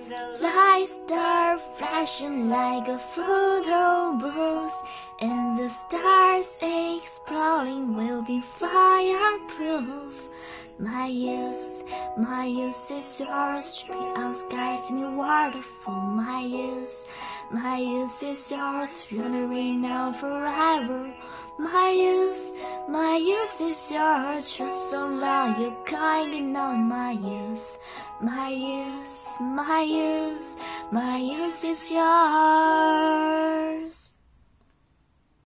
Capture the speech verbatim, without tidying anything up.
Light star flashing like a photo booth, and the stars exploding will be fireproof. My youth, my youth is yours, beyond skies me wonderful. My youth, my youth is yours, running now forever. My youth, my youth is yours, just so long you kindly know my youth. My youth, my youth, my youth is yours.